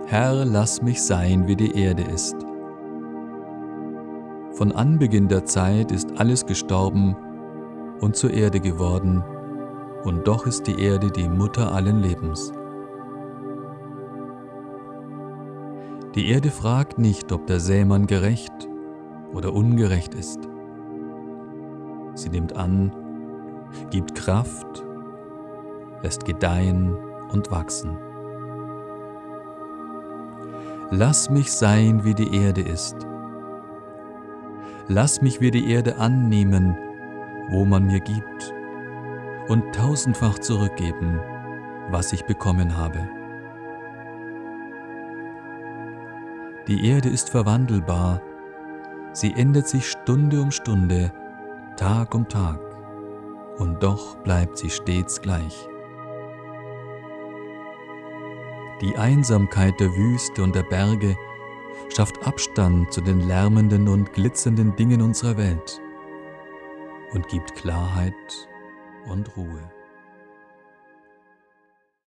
Herr, lass mich sein, wie die Erde ist. Von Anbeginn der Zeit ist alles gestorben und zur Erde geworden, und doch ist die Erde die Mutter allen Lebens. Die Erde fragt nicht, ob der Sämann gerecht oder ungerecht ist. Sie nimmt an, gibt Kraft, lässt gedeihen und wachsen. Lass mich sein, wie die Erde ist. Lass mich wie die Erde annehmen, wo man mir gibt, und tausendfach zurückgeben, was ich bekommen habe. Die Erde ist verwandelbar, sie ändert sich Stunde um Stunde, Tag um Tag, und doch bleibt sie stets gleich. Die Einsamkeit der Wüste und der Berge schafft Abstand zu den lärmenden und glitzernden Dingen unserer Welt und gibt Klarheit und Ruhe.